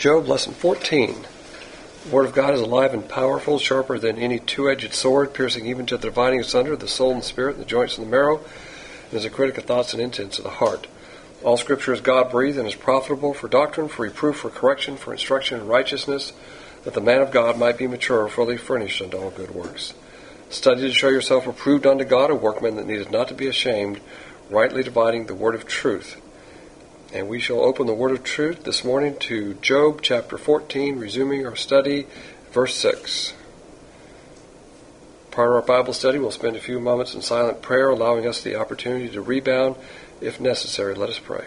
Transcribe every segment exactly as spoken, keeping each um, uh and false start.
Job, Lesson fourteen. The Word of God is alive and powerful, sharper than any two-edged sword, piercing even to the dividing asunder of the soul and the spirit, and the joints and the marrow, and is a critic of thoughts and intents of the heart. All Scripture is God-breathed and is profitable for doctrine, for reproof, for correction, for instruction in righteousness, that the man of God might be mature, fully furnished unto all good works. Study to show yourself approved unto God, a workman that needeth not to be ashamed, rightly dividing the word of truth. And we shall open the word of truth this morning to Job chapter fourteen, resuming our study, verse six. Part of our Bible study, we'll spend a few moments in silent prayer, allowing us the opportunity to rebound if necessary. Let us pray.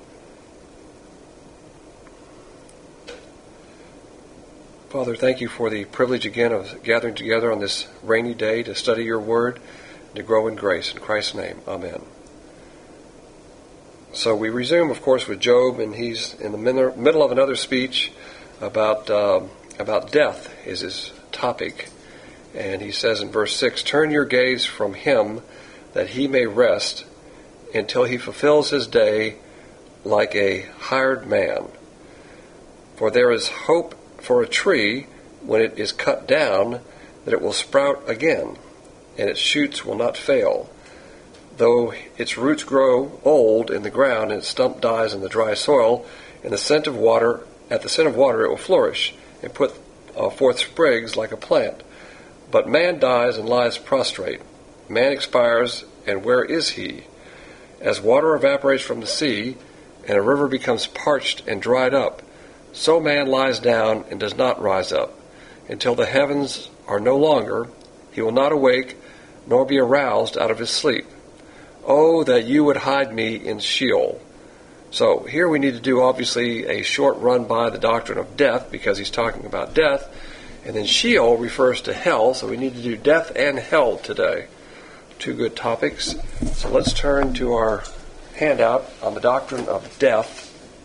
Father, thank you for the privilege again of gathering together on this rainy day to study your word and to grow in grace. In Christ's name, amen. So we resume, of course, with Job, and he's in the middle of another speech about uh, about death is his topic. And he says in verse six, "Turn your gaze from him, that he may rest, until he fulfills his day like a hired man. For there is hope for a tree when it is cut down, that it will sprout again, and its shoots will not fail. Though its roots grow old in the ground, and its stump dies in the dry soil, and the scent of water, at the scent of water it will flourish, and put uh, forth sprigs like a plant. But man dies and lies prostrate. Man expires, and where is he? As water evaporates from the sea, and a river becomes parched and dried up, so man lies down and does not rise up. Until the heavens are no longer, he will not awake, nor be aroused out of his sleep. Oh, that you would hide me in Sheol." So here we need to do, obviously, a short run by the doctrine of death, because he's talking about death. And then Sheol refers to hell, so we need to do death and hell today. Two good topics. So let's turn to our handout on the doctrine of death.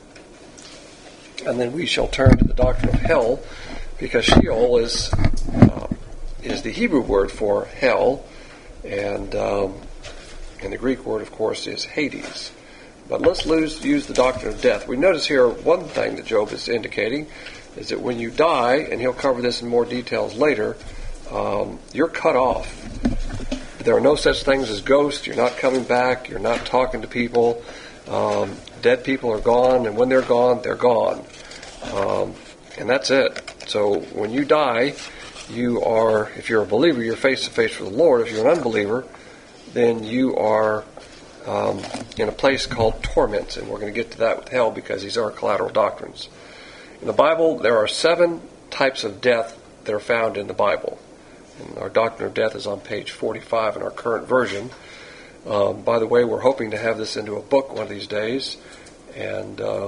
And then we shall turn to the doctrine of hell, because Sheol is, uh, is the Hebrew word for hell. And... Um, And the Greek word, of course, is Hades. But let's lose, use the doctrine of death. We notice here one thing that Job is indicating is that when you die, and he'll cover this in more details later, um, you're cut off. There are no such things as ghosts. You're not coming back. You're not talking to people. Um, dead people are gone, and when they're gone, they're gone. Um, and that's it. So when you die, you are, if you're a believer, you're face to face with the Lord. If you're an unbeliever, then you are um, in a place called torments, and we're going to get to that with hell because these are collateral doctrines. In the Bible, there are seven types of death that are found in the Bible. And our doctrine of death is on page forty-five in our current version. Um, by the way, we're hoping to have this into a book one of these days, and uh,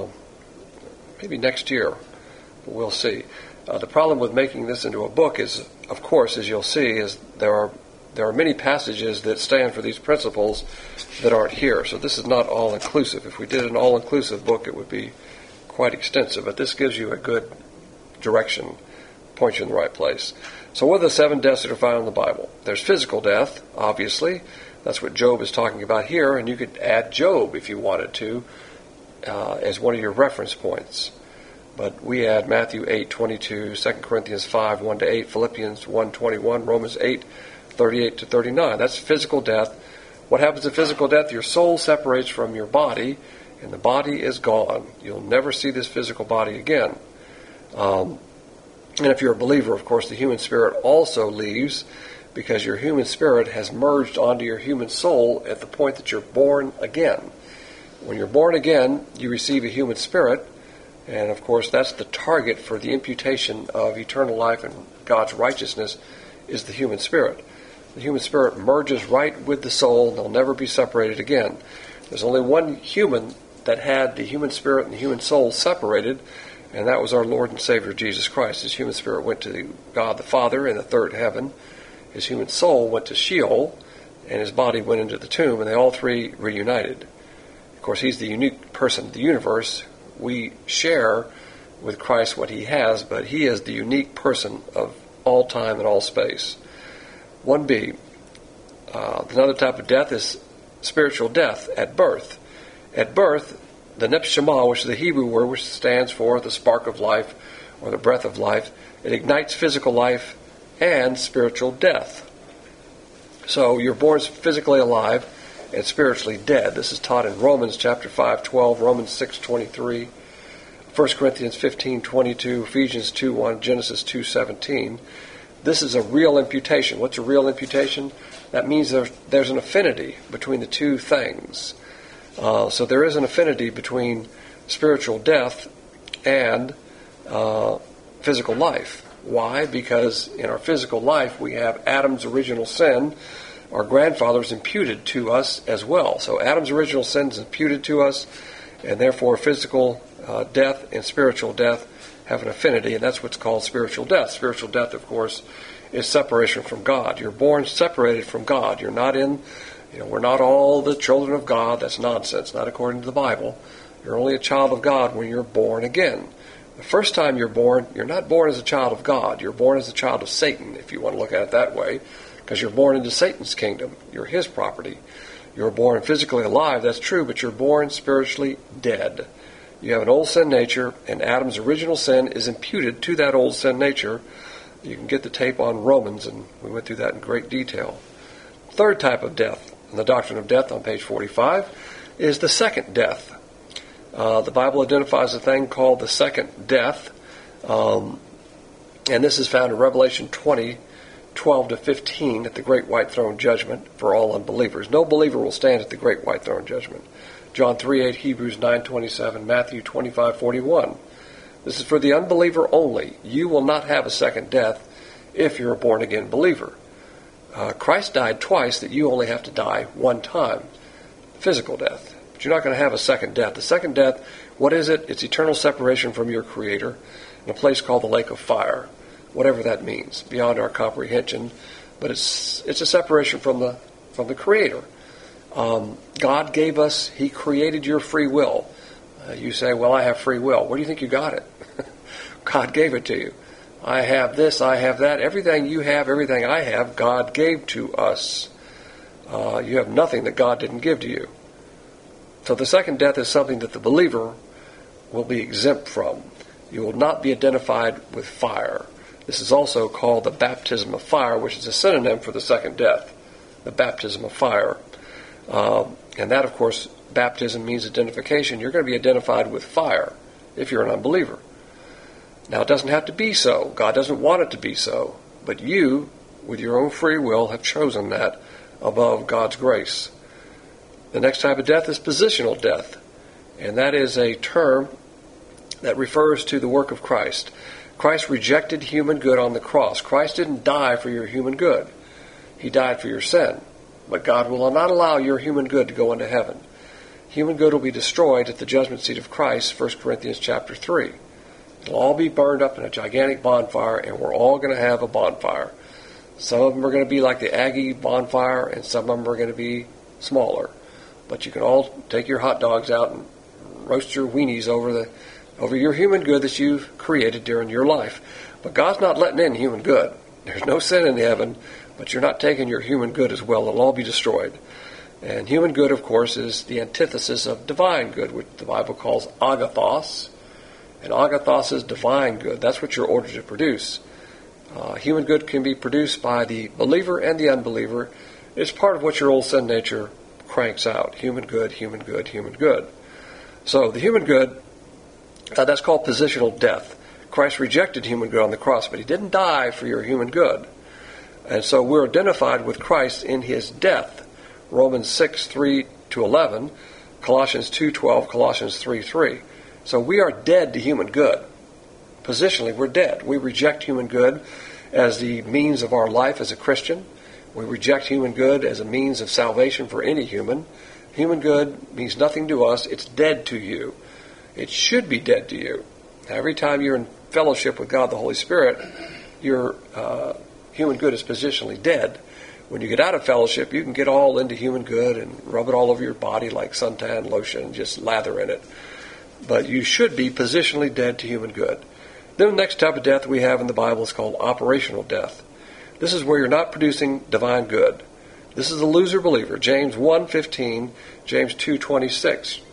maybe next year, but we'll see. Uh, the problem with making this into a book is, of course, as you'll see, is there are There are many passages that stand for these principles that aren't here. So this is not all-inclusive. If we did an all-inclusive book, it would be quite extensive. But this gives you a good direction, points you in the right place. So what are the seven deaths that are found in the Bible? There's physical death, obviously. That's what Job is talking about here. And you could add Job, if you wanted to, uh, as one of your reference points. But we add Matthew eight twenty-two, Second Corinthians five one to eight, Philippians one twenty-one, Romans eight thirty-eight to thirty-nine. That's physical death. What happens to physical death? Your soul separates from your body, and the body is gone. You'll never see this physical body again. Um, and if you're a believer, of course, the human spirit also leaves, because your human spirit has merged onto your human soul at the point that you're born again. When you're born again, you receive a human spirit, and of course that's the target for the imputation of eternal life and God's righteousness, is the human spirit. The human spirit merges right with the soul, and they'll never be separated again. There's only one human that had the human spirit and the human soul separated, and that was our Lord and Savior Jesus Christ. His human spirit went to God the Father in the third heaven. His human soul went to Sheol, and his body went into the tomb, and they all three reunited. Of course, he's the unique person of the universe. We share with Christ what he has, but he is the unique person of all time and all space. one B, uh, another type of death is spiritual death at birth. At birth, the Neshama, which is the Hebrew word, which stands for the spark of life or the breath of life, it ignites physical life and spiritual death. So you're born physically alive and spiritually dead. This is taught in Romans chapter five twelve, Romans six twenty-three, First Corinthians fifteen twenty-two, Ephesians two one, Genesis two seventeen. This is a real imputation. What's a real imputation? That means there's, there's an affinity between the two things. Uh, so there is an affinity between spiritual death and uh, physical life. Why? Because in our physical life we have Adam's original sin, our grandfathers imputed to us as well. So Adam's original sin is imputed to us, and therefore physical uh, death and spiritual death have an affinity, and that's what's called spiritual death. Spiritual death, of course, is separation from God. You're born separated from God. You're not in, you know, we're not all the children of God. That's nonsense, not according to the Bible. You're only a child of God when you're born again. The first time you're born, you're not born as a child of God. You're born as a child of Satan, if you want to look at it that way, because you're born into Satan's kingdom. You're his property. You're born physically alive, that's true, but you're born spiritually dead. You have an old sin nature, and Adam's original sin is imputed to that old sin nature. You can get the tape on Romans, and we went through that in great detail. Third type of death, in the doctrine of death on page forty-five, is the second death. Uh, the Bible identifies a thing called the second death, um, and this is found in Revelation twenty, twelve to fifteen at the Great White Throne Judgment for all unbelievers. No believer will stand at the Great White Throne Judgment. John three eight, Hebrews nine twenty-seven, Matthew twenty-five forty-one. This is for the unbeliever only. You will not have a second death if you're a born-again believer. Uh, Christ died twice, that you only have to die one time. Physical death. But you're not going to have a second death. The second death, what is it? It's eternal separation from your Creator in a place called the lake of fire. Whatever that means, beyond our comprehension. But it's it's a separation from the from the Creator. Um, God gave us, He created your free will. Uh, you say, well, I have free will. Where do you think you got it? God gave it to you. I have this, I have that. Everything you have, everything I have, God gave to us. Uh, you have nothing that God didn't give to you. So the second death is something that the believer will be exempt from. You will not be identified with fire. This is also called the baptism of fire, which is a synonym for the second death, the baptism of fire. Uh, and that, of course, baptism means identification. You're going to be identified with fire if you're an unbeliever. Now, it doesn't have to be so. God doesn't want it to be so. But you, with your own free will, have chosen that above God's grace. The next type of death is positional death. And that is a term that refers to the work of Christ. Christ rejected human good on the cross. Christ didn't die for your human good. He died for your sin. But God will not allow your human good to go into heaven. Human good will be destroyed at the judgment seat of Christ, First Corinthians chapter three. It'll all be burned up in a gigantic bonfire, and we're all going to have a bonfire. Some of them are going to be like the Aggie bonfire, and some of them are going to be smaller. But you can all take your hot dogs out and roast your weenies over the over your human good that you've created during your life. But God's not letting in human good. There's no sin in heaven, but you're not taking your human good as well. It'll all be destroyed. And human good, of course, is the antithesis of divine good, which the Bible calls agathos. And agathos is divine good. That's what you're ordered to produce. Uh, human good can be produced by the believer and the unbeliever. It's part of what your old sin nature cranks out. Human good, human good, human good. So the human good, uh, that's called positional death. Christ rejected human good on the cross, but He didn't die for your human good. And so we're identified with Christ in His death. Romans six, three to eleven, Colossians two, twelve, Colossians three, three. So we are dead to human good. Positionally, we're dead. We reject human good as the means of our life as a Christian. We reject human good as a means of salvation for any human. Human good means nothing to us. It's dead to you. It should be dead to you. Every time you're in fellowship with God the Holy Spirit, your uh, human good is positionally dead. When you get out of fellowship, you can get all into human good and rub it all over your body like suntan lotion and just lather in it. But you should be positionally dead to human good. Then the next type of death we have in the Bible is called operational death. This is where you're not producing divine good. This is the loser believer. James one fifteen, James two twenty-six.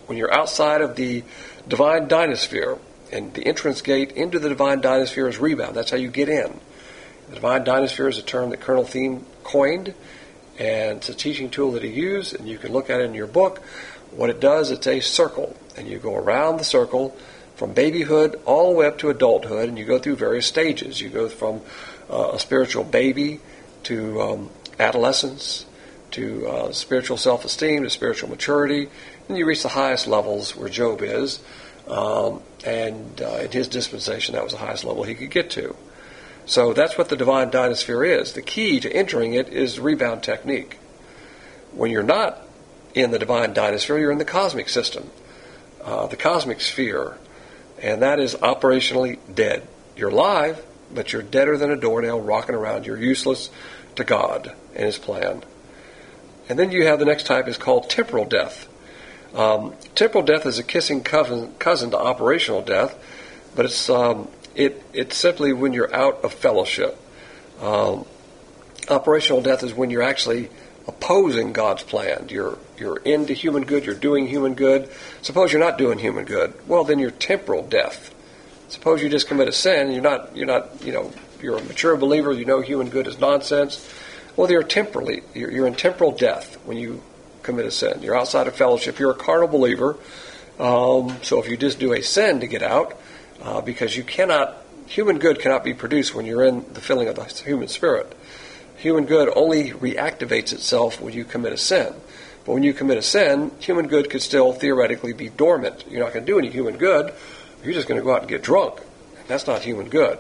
when you're outside of the divine dynasphere, and the entrance gate into the divine dynasphere is rebound. That's how you get in. The divine dynasphere is a term that Colonel Thiem coined, and it's a teaching tool that he used, and you can look at it in your book. What it does, it's a circle, and you go around the circle from babyhood all the way up to adulthood, and you go through various stages. You go from uh, a spiritual baby to um, adolescence, to uh, spiritual self-esteem, to spiritual maturity, and you reach the highest levels where Job is, um, and uh, in his dispensation, that was the highest level he could get to. So that's what the divine dynasphere is. The key to entering it is the rebound technique. When you're not in the divine dynasphere, you're in the cosmic system, uh, the cosmic sphere, and that is operationally dead. You're alive, but you're deader than a doornail rocking around. You're useless to God and His plan. And then you have the next type is called temporal death. Um, temporal death is a kissing cousin, cousin to operational death, but it's um, it it's simply when you're out of fellowship. Um, operational death is when you're actually opposing God's plan. You're you're into human good. You're doing human good. Suppose you're not doing human good. Well, then you're temporal death. Suppose you just commit a sin. You're not you're not you know you're a mature believer. You know human good is nonsense. Well, you're temporally you're, you're in temporal death when you commit a sin. You're outside of fellowship. You're a carnal believer. Um, so if you just do a sin to get out, uh, because you cannot human good cannot be produced when you're in the filling of the human spirit. Human good only reactivates itself when you commit a sin. But when you commit a sin, human good could still theoretically be dormant. You're not going to do any human good. You're just going to go out and get drunk. That's not human good.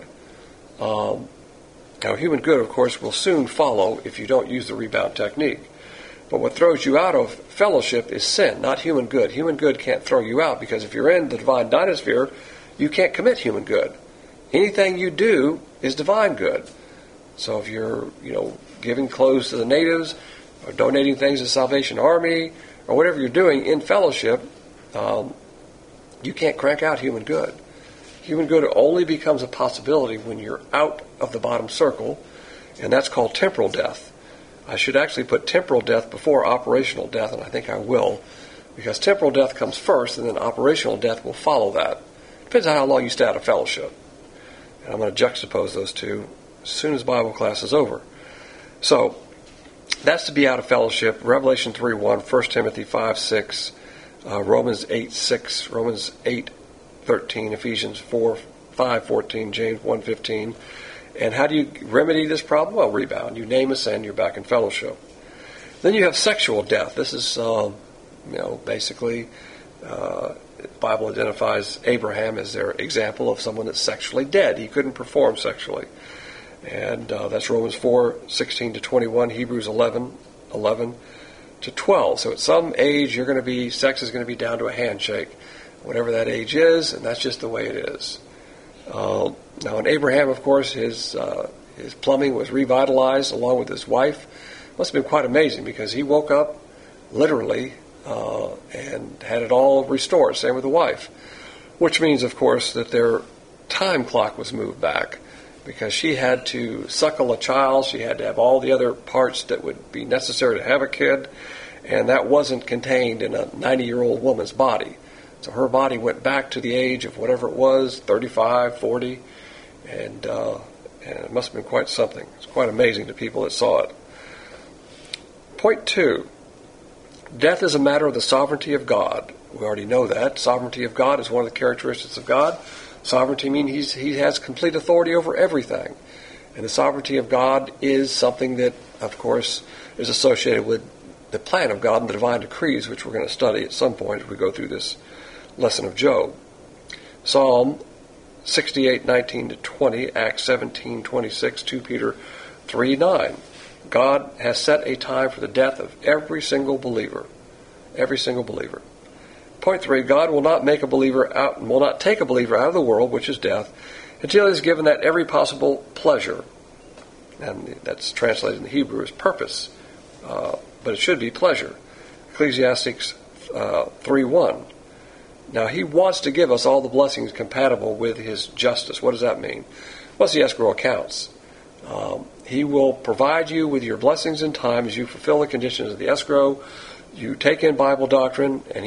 Um, now, human good, of course, will soon follow if you don't use the rebound technique. But what throws you out of fellowship is sin, not human good. Human good can't throw you out because if you're in the divine dynasphere, you can't commit human good. Anything you do is divine good. So if you're, you know, giving clothes to the natives, or donating things to the Salvation Army, or whatever you're doing in fellowship, um, you can't crank out human good. Human good only becomes a possibility when you're out of the bottom circle, and that's called temporal death. I should actually put temporal death before operational death, and I think I will, because temporal death comes first, and then operational death will follow that. Depends on how long you stay out of fellowship. And I'm going to juxtapose those two as soon as Bible class is over. So, that's to be out of fellowship. Revelation three one, First Timothy five six, uh, Romans eight six, Romans eight thirteen, Ephesians four five fourteen, James one fifteen. And how do you remedy this problem? Well, rebound. You name a sin, you're back in fellowship. Then you have sexual death. This is, um, you know, basically, uh, the Bible identifies Abraham as their example of someone that's sexually dead. He couldn't perform sexually. And uh, that's Romans four sixteen to twenty-one, Hebrews eleven eleven to twelve. So at some age, you're going to be, sex is going to be down to a handshake, whatever that age is, and that's just the way it is. Uh, now, in Abraham, of course, his uh, his plumbing was revitalized along with his wife. Must have been quite amazing because he woke up literally uh, and had it all restored. Same with the wife, which means, of course, that their time clock was moved back because she had to suckle a child. She had to have all the other parts that would be necessary to have a kid, and that wasn't contained in a ninety-year-old woman's body. So her body went back to the age of whatever it was, thirty-five, forty, and, uh, and it must have been quite something. It's quite amazing to people that saw it. Point two, death is a matter of the sovereignty of God. We already know that. Sovereignty of God is one of the characteristics of God. Sovereignty means he's, he has complete authority over everything. And the sovereignty of God is something that, of course, is associated with the plan of God and the divine decrees, which we're going to study at some point as we go through this lesson of Job. Psalm sixty-eight nineteen to twenty, Acts seventeen twenty-six, Second Peter three nine. God has set a time for the death of every single believer. Every single believer. Point three, God will not make a believer out, will not take a believer out of the world, which is death, until he has given that every possible pleasure. And that's translated in the Hebrew as purpose. Uh, but it should be pleasure. Ecclesiastes uh, three one. Now, he wants to give us all the blessings compatible with his justice. What does that mean? What's the escrow accounts? Um, he will provide you with your blessings in time as you fulfill the conditions of the escrow. You take in Bible doctrine, and he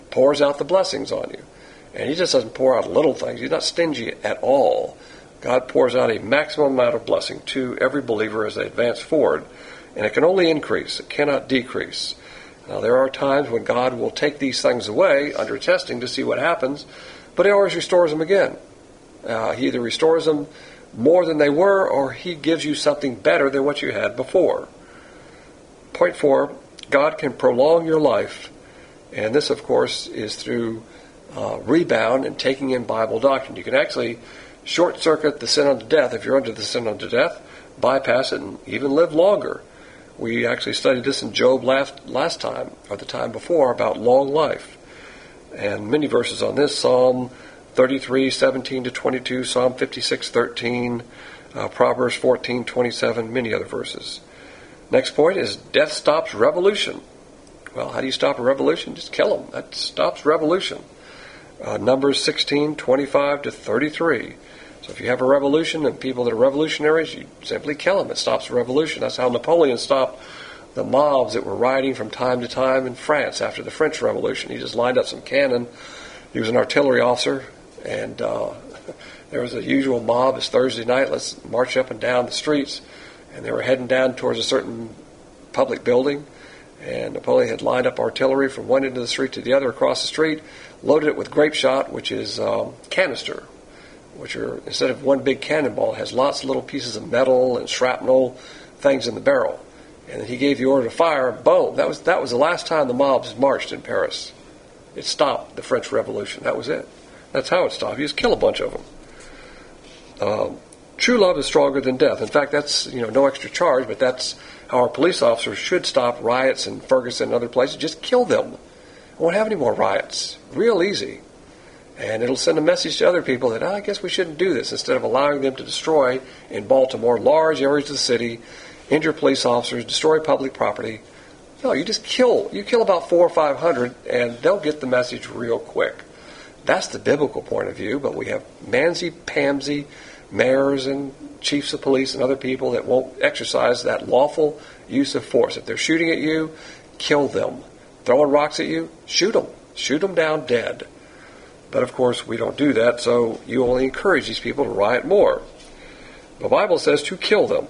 pours out the blessings on you. And he just doesn't pour out little things. He's not stingy at all. God pours out a maximum amount of blessing to every believer as they advance forward. And it can only increase. It cannot decrease. Now, there are times when God will take these things away under testing to see what happens, but he always restores them again. Uh, he either restores them more than they were, or he gives you something better than what you had before. Point four, God can prolong your life. And this, of course, is through uh, rebound and taking in Bible doctrine. You can actually short-circuit the sin unto death. If you're under the sin unto death, bypass it and even live longer. We actually studied this in Job last, last time, or the time before, about long life. And many verses on this, Psalm thirty-three, seventeen to twenty-two, Psalm fifty-six, thirteen, uh, Proverbs fourteen, twenty-seven, many other verses. Next point is death stops revolution. Well, how do you stop a revolution? Just kill them. That stops revolution. Uh, Numbers sixteen, twenty-five to thirty-three. So if you have a revolution and people that are revolutionaries, you simply kill them. It stops a revolution. That's how Napoleon stopped the mobs that were rioting from time to time in France after the French Revolution. He just lined up some cannon. He was an artillery officer, and uh, there was a usual mob. It's Thursday night. Let's march up and down the streets. And they were heading down towards a certain public building. And Napoleon had lined up artillery from one end of the street to the other across the street, loaded it with grape shot, which is um, canister, which are, instead of one big cannonball, has lots of little pieces of metal and shrapnel things in the barrel. And he gave the order to fire, boom. That was that was the last time the mobs marched in Paris. It stopped the French Revolution. That was it. That's how it stopped. You just kill a bunch of them. Um, true love is stronger than death. In fact, that's, you know, no extra charge, but that's how our police officers should stop riots in Ferguson and other places. Just kill them. We won't have any more riots. Real easy. And it'll send a message to other people that, oh, I guess we shouldn't do this, instead of allowing them to destroy in Baltimore large areas of the city, injure police officers, destroy public property. No, you just kill. You kill about four or five hundred, and they'll get the message real quick. That's the biblical point of view, but we have mamsy-pamsy mayors and chiefs of police and other people that won't exercise that lawful use of force. If they're shooting at you, kill them. Throwing rocks at you, shoot them. Shoot them down dead. But of course, we don't do that, so you only encourage these people to riot more. The Bible says to kill them.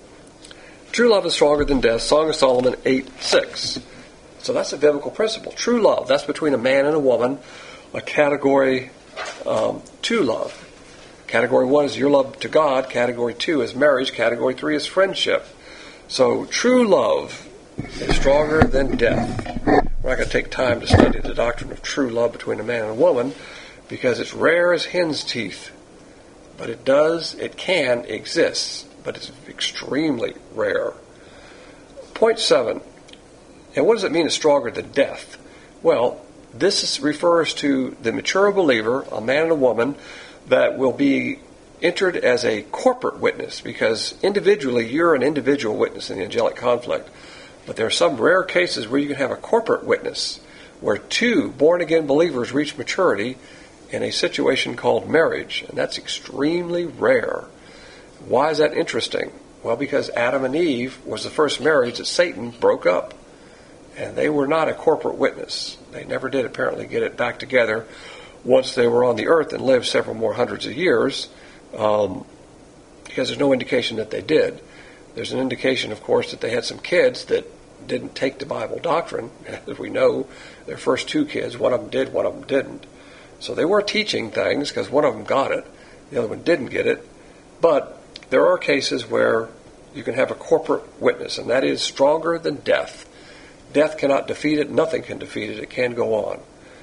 True love is stronger than death, Song of Solomon eight six. So that's a biblical principle. True love, that's between a man and a woman, a category um, two love. Category one is your love to God. Category two is marriage. Category three is friendship. So true love is stronger than death. We're not going to take time to study the doctrine of true love between a man and a woman because it's rare as hen's teeth. But it does, it can exist, but it's extremely rare. Point seven. And what does it mean it's stronger than death? Well, this is, refers to the mature believer, a man and a woman, that will be entered as a corporate witness, because individually you're an individual witness in the angelic conflict. But there are some rare cases where you can have a corporate witness, where two born-again believers reach maturity in a situation called marriage, and that's extremely rare. Why is that interesting? Well, because Adam and Eve was the first marriage that Satan broke up, and they were not a corporate witness. They never did apparently get it back together once they were on the earth and lived several more hundreds of years, um, because there's no indication that they did. There's an indication, of course, that they had some kids that didn't take the Bible doctrine. As we know, their first two kids, one of them did, one of them didn't. So they were teaching things because one of them got it, the other one didn't get it. But there are cases where you can have a corporate witness, and that is stronger than death. Death cannot defeat it. Nothing can defeat it. It can go on.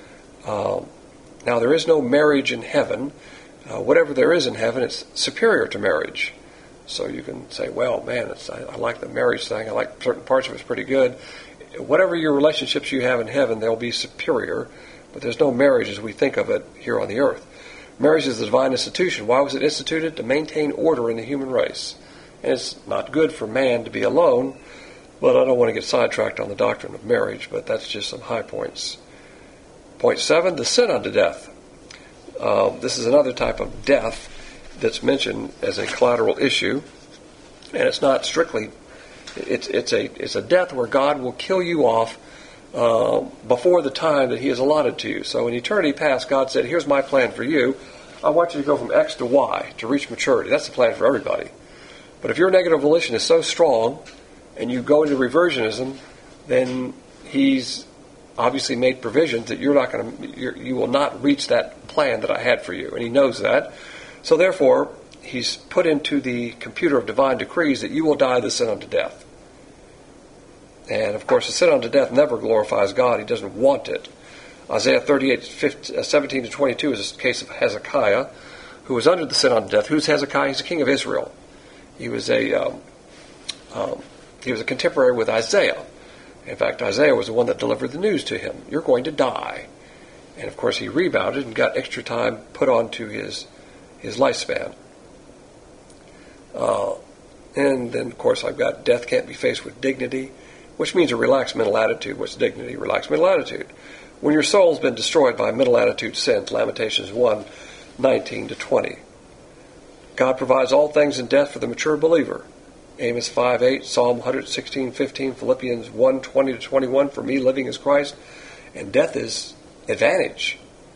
Um, now, there is no marriage in heaven. Uh, whatever there is in heaven, it's superior to marriage. So you can say, well, man, it's, I, I like the marriage thing. I like certain parts of it's pretty good. Whatever your relationships you have in heaven, they'll be superior. But there's no marriage as we think of it here on the earth. Marriage is the divine institution. Why was it instituted? To maintain order in the human race. And it's not good for man to be alone. But I don't want to get sidetracked on the doctrine of marriage, but that's just some high points. Point seven, the sin unto death. Uh, this is another type of death that's mentioned as a collateral issue, and it's not strictly. It's it's a it's a death where God will kill you off uh, before the time that he has allotted to you. So in eternity past, God said, here's my plan for you. I want you to go from X to Y to reach maturity. That's the plan for everybody. But if your negative volition is so strong and you go into reversionism, then he's obviously made provisions that you're not going to, you will not reach that plan that I had for you. And he knows that. So therefore, he's put into the computer of divine decrees that you will die the sin unto death. And of course, the sin unto death never glorifies God. He doesn't want it. Isaiah thirty-eight, seventeen to twenty-two is a case of Hezekiah, who was under the sin unto death. Who's Hezekiah? He's the king of Israel. He was a um, um, he was a contemporary with Isaiah. In fact, Isaiah was the one that delivered the news to him. You're going to die. And of course, he rebounded and got extra time put onto his his lifespan. Uh, and then, of course, I've got death can't be faced with dignity, which means a relaxed mental attitude. What's dignity? Relaxed mental attitude. When your soul's been destroyed by mental attitude sins, Lamentations one, nineteen to twenty. God provides all things in death for the mature believer. Amos five eight, Psalm one sixteen fifteen, Philippians one twenty to twenty-one, for me living is Christ, and death is advantage.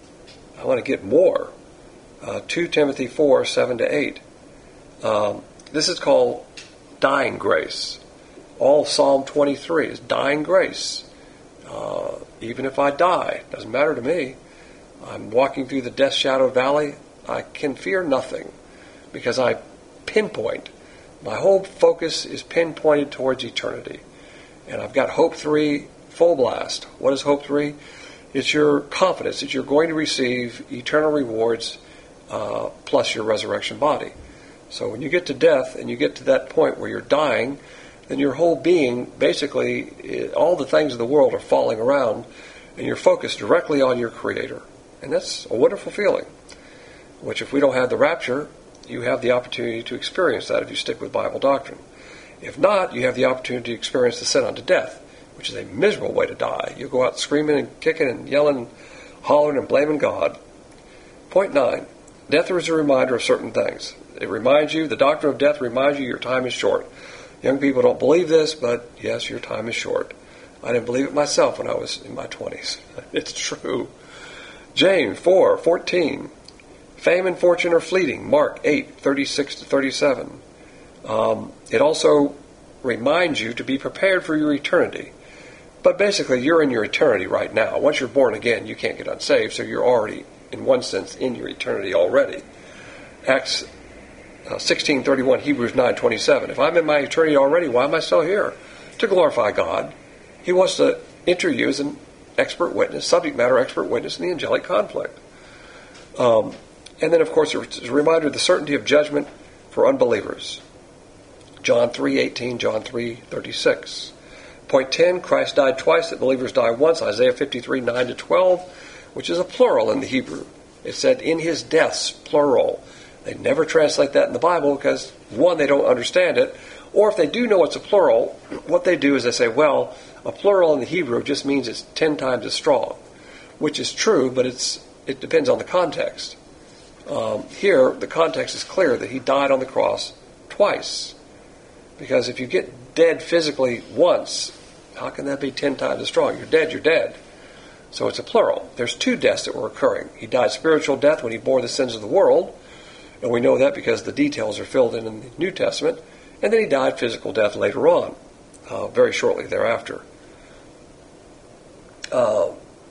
I want to get more. Uh, two Timothy four, seven to eight. Um, this is called dying grace. All Psalm twenty-three is dying grace. Uh, even if I die, doesn't matter to me. I'm walking through the death shadow valley. I can fear nothing because I pinpoint. My whole focus is pinpointed towards eternity. And I've got Hope three full blast. What is Hope three? It's your confidence that you're going to receive eternal rewards uh, plus your resurrection body. So when you get to death and you get to that point where you're dying, then your whole being, basically, all the things of the world are falling around, and you're focused directly on your Creator. And that's a wonderful feeling, which if we don't have the rapture, you have the opportunity to experience that if you stick with Bible doctrine. If not, you have the opportunity to experience the sin unto death, which is a miserable way to die. You go out screaming and kicking and yelling, hollering and blaming God. Point nine, death is a reminder of certain things. It reminds you, the doctrine of death reminds you your time is short. Young people don't believe this, but yes, your time is short. I didn't believe it myself when I was in my twenties. It's true. James four fourteen. Fame and fortune are fleeting. Mark eight thirty-six to thirty-seven. Um, it also reminds you to be prepared for your eternity. But basically, you're in your eternity right now. Once you're born again, you can't get unsaved, so you're already, in one sense, in your eternity already. Acts uh, sixteen thirty-one, Hebrews nine twenty-seven. If I'm in my eternity already, why am I still here? To glorify God. He wants to enter you as an expert witness, subject matter expert witness in the angelic conflict. Um, and then, of course, it's a reminder of the certainty of judgment for unbelievers. John three eighteen, John three thirty-six. Point ten, Christ died twice, that believers die once, Isaiah fifty-three nine to twelve, which is a plural in the Hebrew. It said, in his deaths, plural. They never translate that in the Bible because, one, they don't understand it, or if they do know it's a plural, what they do is they say, well, a plural in the Hebrew just means it's ten times as strong, which is true, but it's it depends on the context. Um, here, the context is clear that he died on the cross twice. Because if you get dead physically once, how can that be ten times as strong? You're dead, you're dead. So it's a plural. There's two deaths that were occurring. He died spiritual death when he bore the sins of the world, and we know that because the details are filled in in the New Testament. And then he died physical death later on, uh, very shortly thereafter. Uh,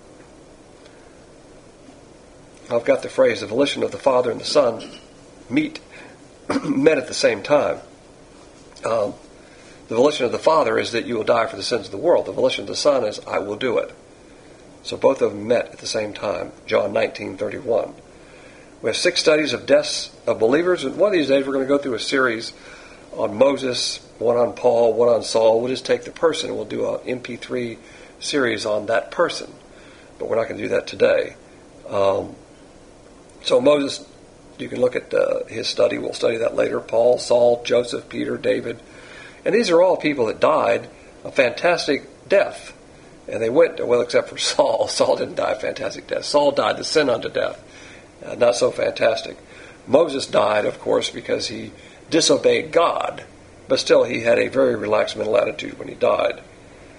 I've got the phrase, the volition of the Father and the Son meet, met at the same time. Um, the volition of the Father is that you will die for the sins of the world. The volition of the Son is, I will do it. So both of them met at the same time. John nineteen thirty-one. We have six studies of deaths of believers, and one of these days we're going to go through a series on Moses, one on Paul, one on Saul. We'll just take the person and we'll do an M P three series on that person. But we're not going to do that today. Um, so Moses, you can look at uh, his study. We'll study that later. Paul, Saul, Joseph, Peter, David. And these are all people that died a fantastic death. And they went, well, except for Saul. Saul didn't die a fantastic death. Saul died the sin unto death. Uh, not so fantastic. Moses died, of course, because he disobeyed God. But still, he had a very relaxed mental attitude when he died.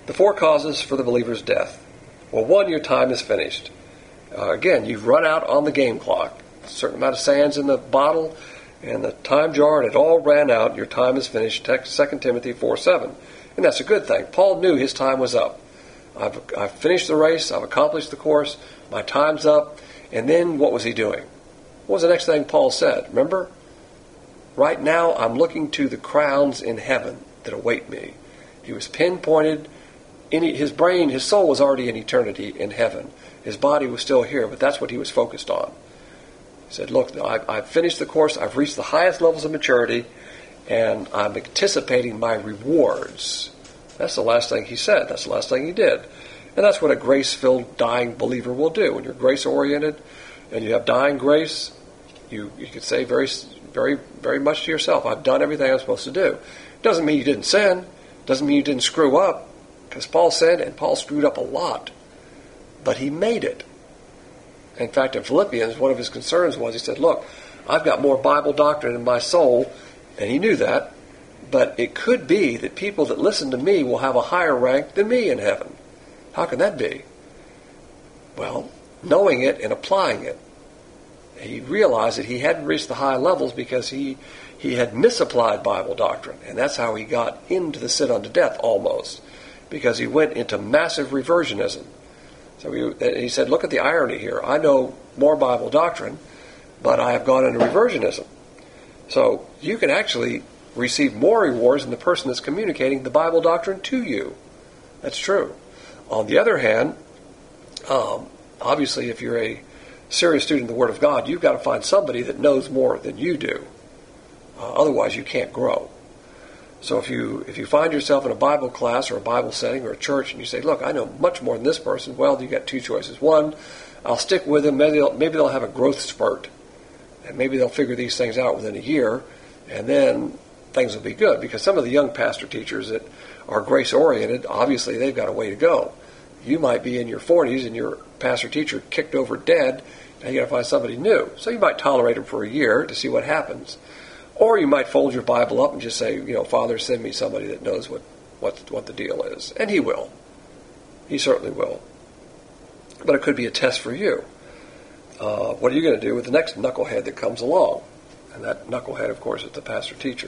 The four causes for the believer's death. Well, one, your time is finished. Uh, again, you've run out on the game clock. A certain amount of sand's in the bottle and the time jar, and it all ran out. Your time is finished. Second Timothy four seven. And that's a good thing. Paul knew his time was up. I've, I've finished the race. I've accomplished the course. My time's up. And then what was he doing? What was the next thing Paul said? Remember? Right now I'm looking to the crowns in heaven that await me. He was pinpointed. In his brain, his soul was already in eternity in heaven. His body was still here, but that's what he was focused on. He said, look, I've, I've finished the course. I've reached the highest levels of maturity, and I'm anticipating my rewards. That's the last thing he said. That's the last thing he did. And that's what a grace-filled dying believer will do. When you're grace-oriented and you have dying grace, you, you could say very, very, very much to yourself, I've done everything I'm supposed to do. Doesn't mean you didn't sin. Doesn't mean you didn't screw up. Because Paul said, and Paul screwed up a lot. But he made it. In fact, in Philippians, one of his concerns was, he said, look, I've got more Bible doctrine in my soul, and he knew that, but it could be that people that listen to me will have a higher rank than me in heaven. How can that be? Well, knowing it and applying it. He realized that he hadn't reached the high levels because he he had misapplied Bible doctrine, and that's how he got into the sit unto death almost, because he went into massive reversionism. So he, he said, look at the irony here. I know more Bible doctrine, but I have gone into reversionism. So you can actually receive more rewards than the person that's communicating the Bible doctrine to you. That's true. On the other hand, um, obviously if you're a serious student of the Word of God, you've got to find somebody that knows more than you do. Uh, otherwise you can't grow. So if you if you find yourself in a Bible class or a Bible setting or a church and you say, look, I know much more than this person, well, you got two choices. One, I'll stick with them. Maybe they'll, maybe they'll have a growth spurt. And maybe they'll figure these things out within a year. And then things will be good. Because some of the young pastor teachers that are grace-oriented, obviously they've got a way to go. You might be in your forties and your pastor teacher kicked over dead, and you got to find somebody new. So you might tolerate them for a year to see what happens. Or you might fold your Bible up and just say, you know, Father, send me somebody that knows what, what, what the deal is. And he will. He certainly will. But it could be a test for you. Uh, what are you going to do with the next knucklehead that comes along? And that knucklehead, of course, is the pastor-teacher.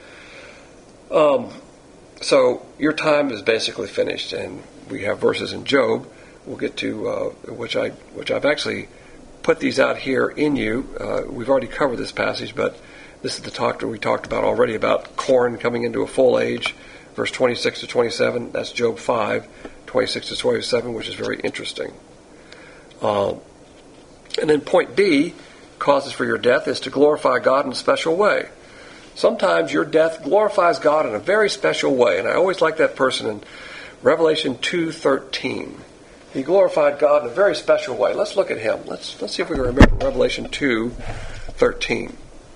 Um, so your time is basically finished, and we have verses in Job. We'll get to uh, which I which I've actually put these out here in you. Uh, we've already covered this passage, but this is the talk that we talked about already about corn coming into a full age, verse twenty-six to twenty-seven. That's Job five, twenty-six to twenty-seven, which is very interesting. Uh, and then point B, causes for your death, is to glorify God in a special way. Sometimes your death glorifies God in a very special way, and I always like that person in Revelation two thirteen. He glorified God in a very special way. Let's look at him. Let's let's see if we can remember Revelation two thirteen.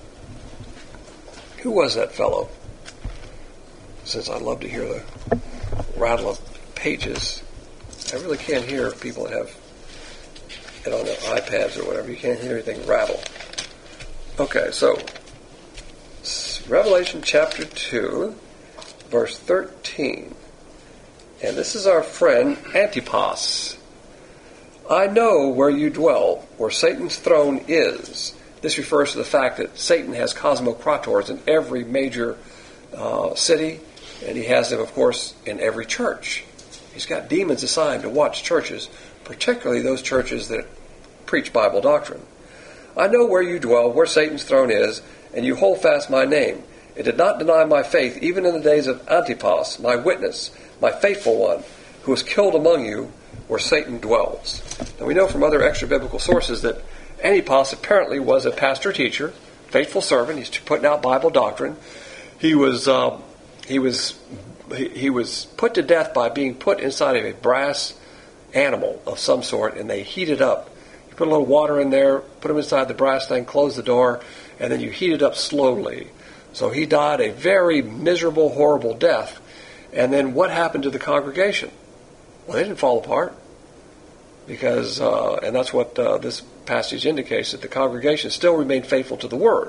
Who was that fellow? Since I love to hear the rattle of pages, I really can't hear people that have it on their iPads or whatever. You can't hear anything rattle. Okay, so Revelation chapter two, verse thirteen. And this is our friend Antipas. I know where you dwell, where Satan's throne is. This refers to the fact that Satan has cosmocrators in every major uh, city, and he has them, of course, in every church. He's got demons assigned to watch churches, particularly those churches that preach Bible doctrine. I know where you dwell, where Satan's throne is, and you hold fast my name, and did not deny my faith, even in the days of Antipas, my witness, my faithful one, who was killed among you, where Satan dwells. Now we know from other extra-biblical sources that Antipas apparently was a pastor-teacher, faithful servant. He's putting out Bible doctrine. He was uh, he was he, he was put to death by being put inside of a brass animal of some sort, and they heat it up. You put a little water in there, put him inside the brass thing, close the door, and then you heat it up slowly. So he died a very miserable, horrible death. And then what happened to the congregation? Well, they didn't fall apart. Because, uh, and that's what uh, this passage indicates, that the congregation still remained faithful to the Word.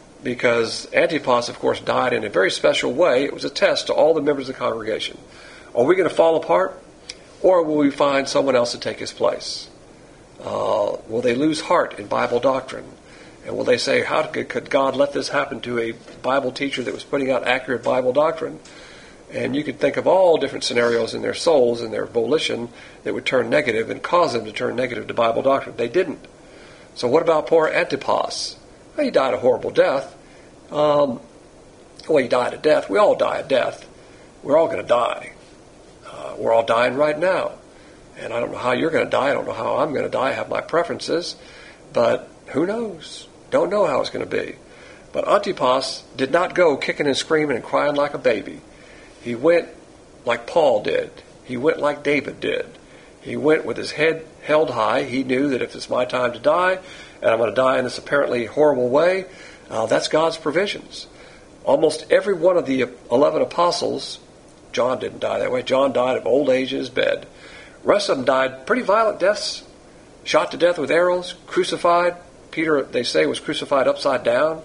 Because Antipas, of course, died in a very special way. It was a test to all the members of the congregation. Are we going to fall apart? Or will we find someone else to take his place? Uh, will they lose heart in Bible doctrine? And will they say, how could God let this happen to a Bible teacher that was putting out accurate Bible doctrine? And you could think of all different scenarios in their souls and their volition that would turn negative and cause them to turn negative to Bible doctrine. They didn't. So what about poor Antipas? Well, he died a horrible death. Um, well, he died a death. We all die a death. We're all going to die. Uh, we're all dying right now. And I don't know how you're going to die. I don't know how I'm going to die. I have my preferences. But who knows? Don't know how it's going to be. But Antipas did not go kicking and screaming and crying like a baby. He went like Paul did. He went like David did. He went with his head held high. He knew that if it's my time to die, and I'm going to die in this apparently horrible way, uh, that's God's provisions. Almost every one of the eleven apostles, John didn't die that way. John died of old age in his bed. The rest of them died pretty violent deaths. Shot to death with arrows, crucified. Peter, they say, was crucified upside down.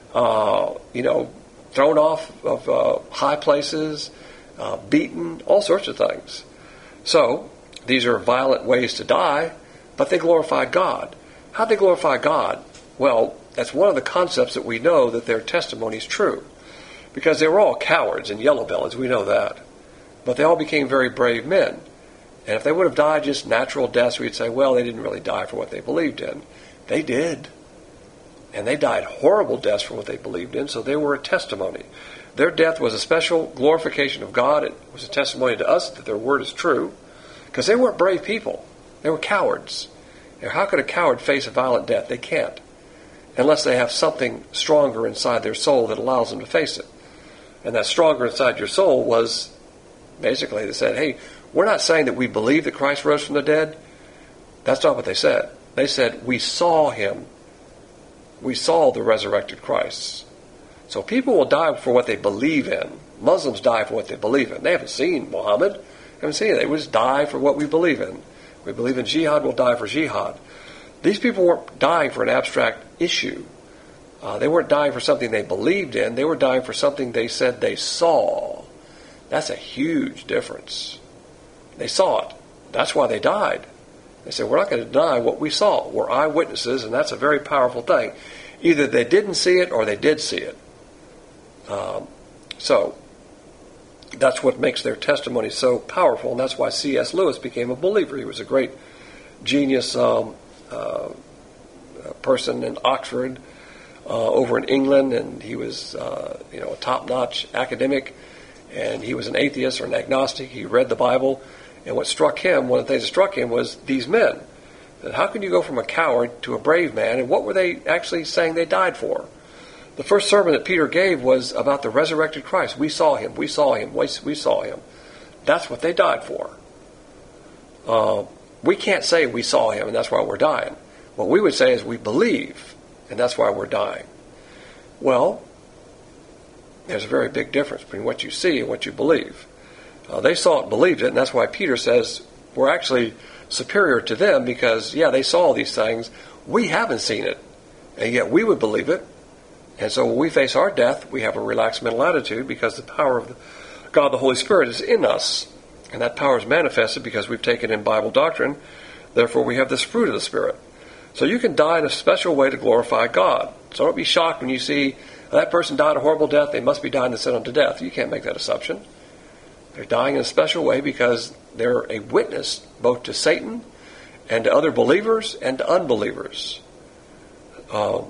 Uh, you know, thrown off of uh, high places, uh, beaten, all sorts of things. So, these are violent ways to die, but they glorified God. How'd they glorify God? Well, that's one of the concepts that we know that their testimony is true. Because they were all cowards and yellow bellies, we know that. But they all became very brave men. And if they would have died just natural deaths, we'd say, well, they didn't really die for what they believed in. They did. And they died horrible deaths for what they believed in, so they were a testimony. Their death was a special glorification of God. It was a testimony to us that their word is true, because they weren't brave people. They were cowards. Now, how could a coward face a violent death? They can't, unless they have something stronger inside their soul that allows them to face it. And that stronger inside your soul was, basically, they said, hey, we're not saying that we believe that Christ rose from the dead. That's not what they said. They said, we saw him. We saw the resurrected Christ. So people will die for what they believe in. Muslims die for what they believe in. They haven't seen Muhammad. They haven't seen it. They just die for what we believe in. We believe in jihad, we'll die for jihad. These people weren't dying for an abstract issue. Uh, they weren't dying for something they believed in. They were dying for something they said they saw. That's a huge difference. They saw it. That's why they died. They said, we're not going to deny what we saw. We're eyewitnesses, and that's a very powerful thing. Either they didn't see it or they did see it. Um, so, that's what makes their testimony so powerful, and that's why C S Lewis became a believer. He was a great genius um, uh, person in Oxford, uh, over in England, and he was uh, you know, a top-notch academic, and he was an atheist or an agnostic. He read the Bible. And what struck him, one of the things that struck him was these men. That how can you go from a coward to a brave man, and what were they actually saying they died for? The first sermon that Peter gave was about the resurrected Christ. We saw him, we saw him, we saw him. That's what they died for. Uh, we can't say we saw him and that's why we're dying. What we would say is we believe, and that's why we're dying. Well, there's a very big difference between what you see and what you believe. Uh, they saw it and believed it, and that's why Peter says we're actually superior to them because, yeah, they saw these things. We haven't seen it, and yet we would believe it. And so when we face our death, we have a relaxed mental attitude because the power of the, God the Holy Spirit is in us. And that power is manifested because we've taken in Bible doctrine. Therefore, we have this fruit of the Spirit. So you can die in a special way to glorify God. So don't be shocked when you see that person died a horrible death. They must be dying to sin unto death. You can't make that assumption. They're dying in a special way because they're a witness both to Satan and to other believers and to unbelievers. Uh,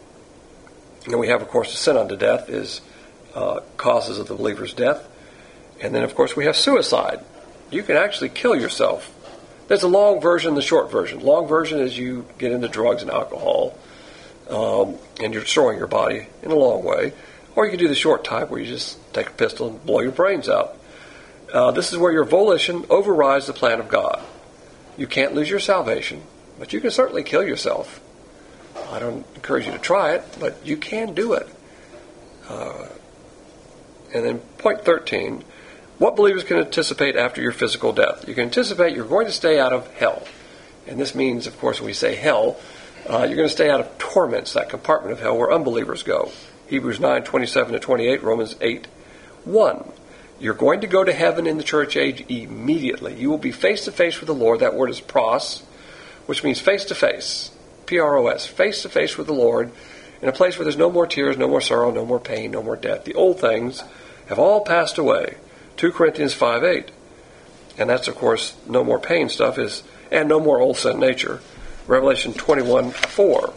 and we have, of course, the sin unto death is uh, causes of the believer's death. And then, of course, we have suicide. You can actually kill yourself. There's a long version and the short version. Long version is you get into drugs and alcohol, um, and you're destroying your body in a long way. Or you can do the short type where you just take a pistol and blow your brains out. Uh, this is where your volition overrides the plan of God. You can't lose your salvation, but you can certainly kill yourself. I don't encourage you to try it, but you can do it. Uh, and then point thirteen, what believers can anticipate after your physical death? You can anticipate you're going to stay out of hell. And this means, of course, when we say hell, uh, you're going to stay out of torments, that compartment of hell where unbelievers go. Hebrews nine, twenty-seven to twenty-eight, Romans eight, one. You're going to go to heaven in the church age immediately. You will be face to face with the Lord. That word is pros, which means face to face. P R O S. Face to face with the Lord in a place where there's no more tears, no more sorrow, no more pain, no more death. The old things have all passed away. Second Corinthians five eight. And that's, of course, no more pain stuff, is, and no more old sin nature. Revelation twenty-one four.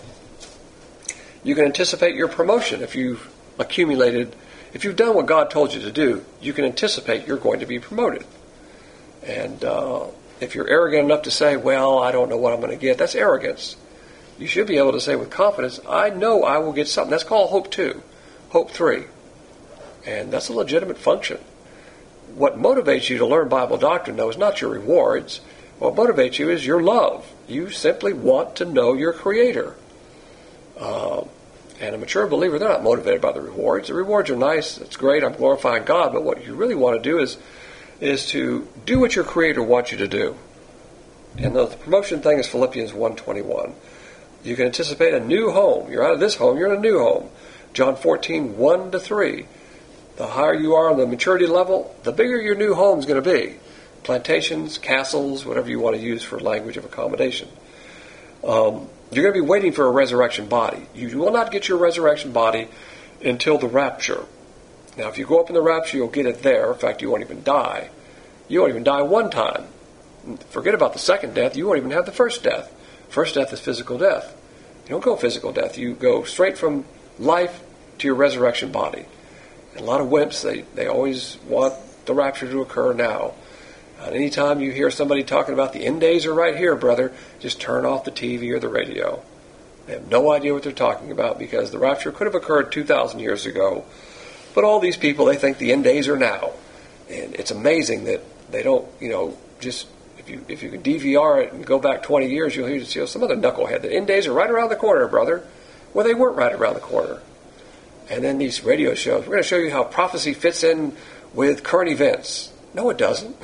You can anticipate your promotion if you've accumulated. If you've done what God told you to do, you can anticipate you're going to be promoted. And uh, if you're arrogant enough to say, well, I don't know what I'm going to get, that's arrogance. You should be able to say with confidence, I know I will get something. That's called hope two, hope three. And that's a legitimate function. What motivates you to learn Bible doctrine, though, is not your rewards. What motivates you is your love. You simply want to know your Creator. Uh, And a mature believer, they're not motivated by the rewards. The rewards are nice. It's great. I'm glorifying God. But what you really want to do is, is to do what your Creator wants you to do. And the promotion thing is Philippians one twenty-one. You can anticipate a new home. You're out of this home. You're in a new home. John fourteen one to three. The higher you are on the maturity level, the bigger your new home is going to be. Plantations, castles, whatever you want to use for language of accommodation. Um... You're going to be waiting for a resurrection body. You will not get your resurrection body until the rapture. Now, if you go up in the rapture, you'll get it there. In fact, you won't even die. You won't even die one time. Forget about the second death. You won't even have the first death. First death is physical death. You don't go physical death. You go straight from life to your resurrection body. And a lot of wimps, they, they always want the rapture to occur now. And anytime you hear somebody talking about the end days are right here, brother, just turn off the T V or the radio. They have no idea what they're talking about because the rapture could have occurred two thousand years ago. But all these people, they think the end days are now. And it's amazing that they don't, you know, just, if you if you can D V R it and go back twenty years, you'll hear you know, some other knucklehead. The end days are right around the corner, brother. Well, they weren't right around the corner. And then these radio shows, we're going to show you how prophecy fits in with current events. No, it doesn't.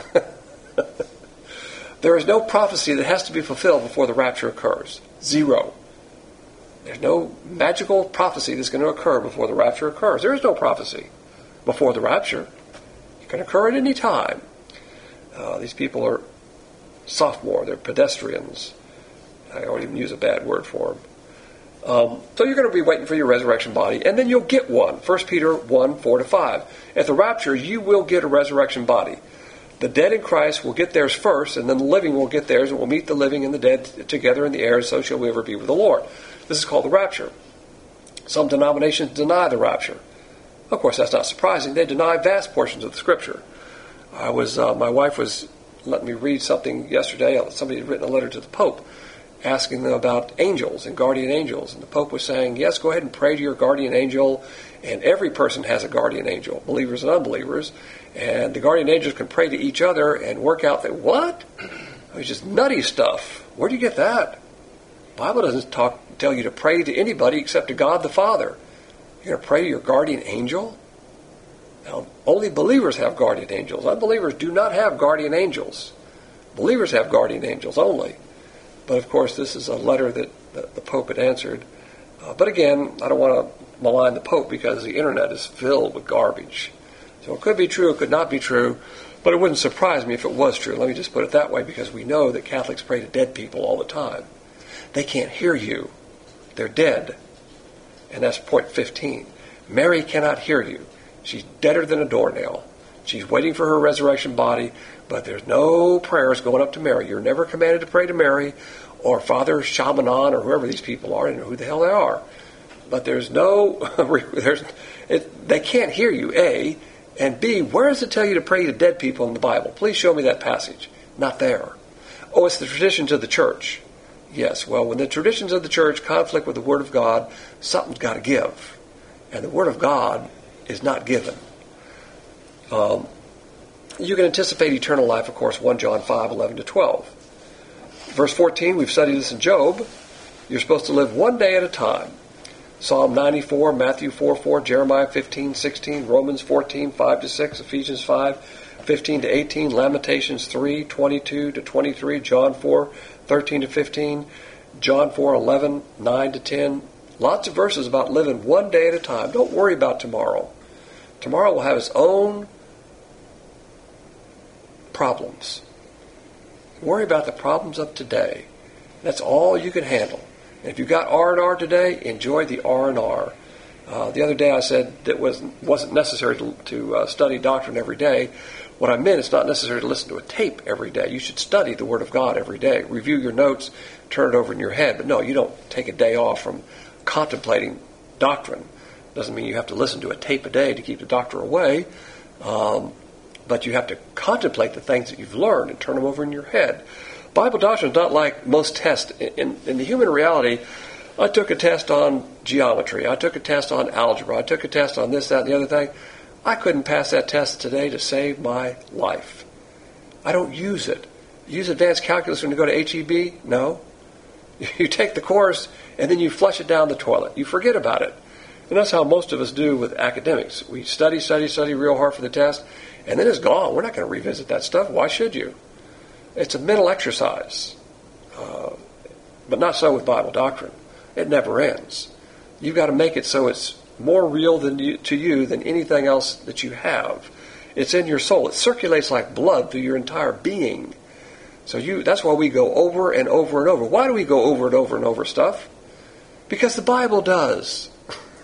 There is no prophecy that has to be fulfilled before the rapture occurs. Zero. There's no magical prophecy that's going to occur before the rapture occurs. There is no prophecy before the rapture. It can occur at any time. Uh, these people are sophomore. They're pedestrians. I don't even use a bad word for them. Um, so you're going to be waiting for your resurrection body, and then you'll get one. First Peter one, four to five. At the rapture, you will get a resurrection body. The dead in Christ will get theirs first, and then the living will get theirs, and we'll meet the living and the dead together in the air, and so shall we ever be with the Lord. This is called the rapture. Some denominations deny the rapture. Of course, that's not surprising. They deny vast portions of the Scripture. I was, uh, my wife was letting me read something yesterday. Somebody had written a letter to the Pope asking them about angels and guardian angels. And the Pope was saying, yes, go ahead and pray to your guardian angel. And every person has a guardian angel, believers and unbelievers. And the guardian angels can pray to each other and work out that, what? It's just nutty stuff. Where do you get that? The Bible doesn't talk, tell you to pray to anybody except to God the Father. You're going to pray to your guardian angel? Now, only believers have guardian angels. Unbelievers do not have guardian angels. Believers have guardian angels only. But, of course, this is a letter that the, the Pope had answered. Uh, but again, I don't want to malign the Pope because the Internet is filled with garbage. So it could be true, it could not be true, but it wouldn't surprise me if it was true. Let me just put it that way, because we know that Catholics pray to dead people all the time. They can't hear you. They're dead. And that's point fifteen. Mary cannot hear you. She's deader than a doornail. She's waiting for her resurrection body, but there's no prayers going up to Mary. You're never commanded to pray to Mary or Father Shamanon or whoever these people are. I don't know who the hell they are. But there's no, there's, it, they can't hear you, A. And B, where does it tell you to pray to dead people in the Bible? Please show me that passage. Not there. Oh, it's the traditions of the church. Yes, well, when the traditions of the church conflict with the Word of God, something's got to give. And the Word of God is not given. Um, you can anticipate eternal life, of course, First John five, eleven to twelve. Verse fourteen, we've studied this in Job. You're supposed to live one day at a time. Psalm ninety-four, Matthew four four, Jeremiah fifteen sixteen, Romans fourteen five to six, Ephesians five fifteen to eighteen, Lamentations three twenty-two to twenty-three, John four thirteen to fifteen, John four eleven, nine to ten. Lots of verses about living one day at a time. Don't worry about tomorrow. Tomorrow will have its own problems. Worry about the problems of today. That's all you can handle. And if you got R and R today, enjoy the R and R. Uh, the other day I said that wasn't, wasn't necessary to, to uh, study doctrine every day. What I meant, it's not necessary to listen to a tape every day. You should study the Word of God every day. Review your notes, turn it over in your head. But no, you don't take a day off from contemplating doctrine. Doesn't mean you have to listen to a tape a day to keep the doctor away. Um, but you have to contemplate the things that you've learned and turn them over in your head. Bible doctrine is not like most tests. In, in, in the human reality, I took a test on geometry. I took a test on algebra. I took a test on this, that, and the other thing. I couldn't pass that test today to save my life. I don't use it. Use advanced calculus when you go to H E B? No. You take the course and then you flush it down the toilet. You forget about it. And that's how most of us do with academics. We study, study, study real hard for the test, and then it's gone. We're not going to revisit that stuff. Why should you? It's a mental exercise. Uh, but not so with Bible doctrine. It never ends. You've got to make it so it's more real than you, to you than anything else that you have. It's in your soul. It circulates like blood through your entire being. So you that's why we go over and over and over. Why do we go over and over and over stuff? Because the Bible does.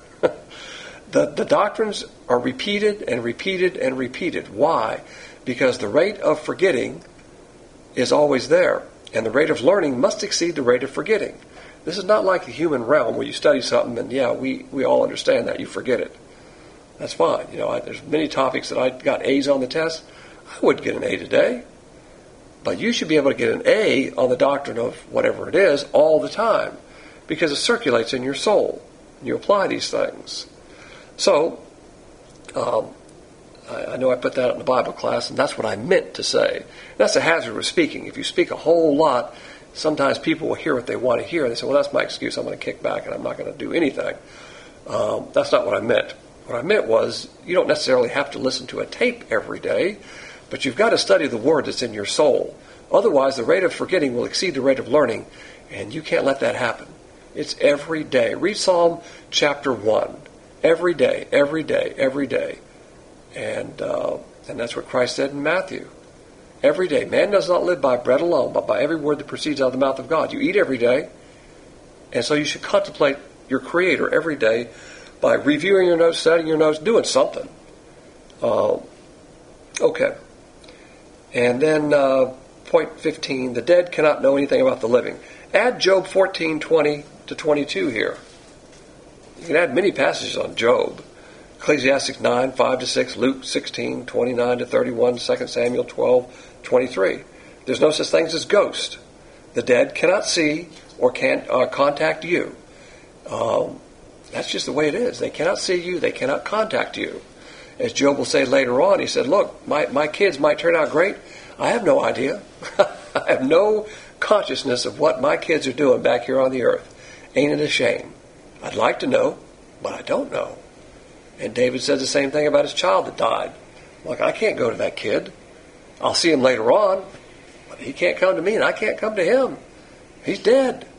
the, the doctrines are repeated and repeated and repeated. Why? Because the rate of forgetting is always there. And the rate of learning must exceed the rate of forgetting. This is not like the human realm where you study something and, yeah, we, we all understand that. You forget it. That's fine. You know, I, there's many topics that I got A's on the test. I wouldn't get an A today. But you should be able to get an A on the doctrine of whatever it is all the time because it circulates in your soul. You apply these things. So, um, I, I know I put that in the Bible class, and that's what I meant to say. That's the hazard with speaking. If you speak a whole lot, sometimes people will hear what they want to hear, and they say, well, that's my excuse. I'm going to kick back, and I'm not going to do anything. Um, that's not what I meant. What I meant was you don't necessarily have to listen to a tape every day, but you've got to study the Word that's in your soul. Otherwise, the rate of forgetting will exceed the rate of learning, and you can't let that happen. It's every day. Read Psalm chapter one. Every day, every day, every day. And, uh, and that's what Christ said in Matthew. Every day. Man does not live by bread alone, but by every word that proceeds out of the mouth of God. You eat every day, and so you should contemplate your Creator every day by reviewing your notes, studying your notes, doing something. Uh, okay. And then uh, point fifteen, the dead cannot know anything about the living. Add Job fourteen, twenty to twenty-two here. You can add many passages on Job. Ecclesiastes nine, five to six, Luke sixteen, twenty-nine to thirty-one, Second Samuel twelve, twenty-three. There's no such things as ghosts. The dead cannot see or can't uh, contact you. Um, that's just the way it is. They cannot see you. They cannot contact you. As Job will say later on, he said, look, my, my kids might turn out great. I have no idea. I have no consciousness of what my kids are doing back here on the earth. Ain't it a shame? I'd like to know, but I don't know. And David said the same thing about his child that died. Look, I can't go to that kid. I'll see him later on, but he can't come to me and I can't come to him. He's dead.